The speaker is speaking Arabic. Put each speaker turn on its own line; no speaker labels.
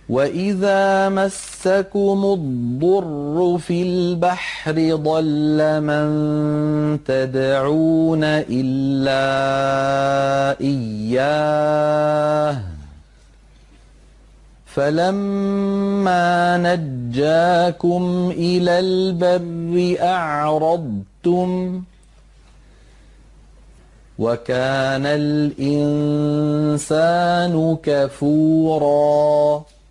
وَإِذَا مَسَّكُمُ الضُّرُّ فِي الْبَحْرِ ضَلَّ مَن تَدْعُونَ إِلَّا إِيَّاهُ فَلَمَّا نَجَّاكُمْ إِلَى الْبَرِّ أَعْرَضْتُمْ ۚ وَكَانَ الْإِنسَانُ كَفُورًا